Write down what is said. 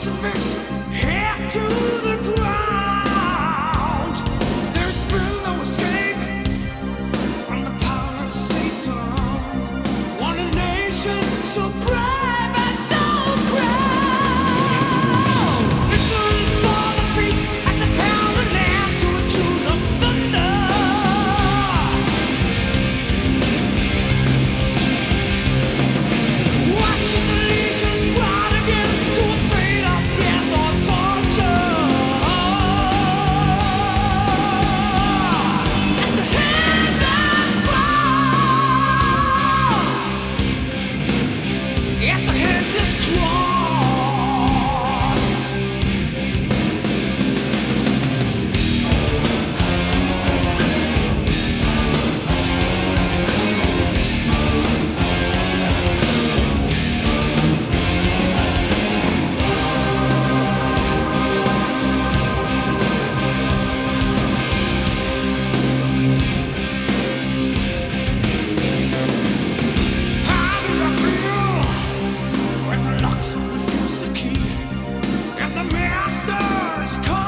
crucifix half to the ground. There's been no escape from the power of Satan. Want a nation so brave and so proud. Listen for the beat as they pound the land to a tune of thunder. Watch as the legions ride again to a fate of death or torture. At the headless cross. At the headless cross. How do I feel when the locks refuse the key and the masters call?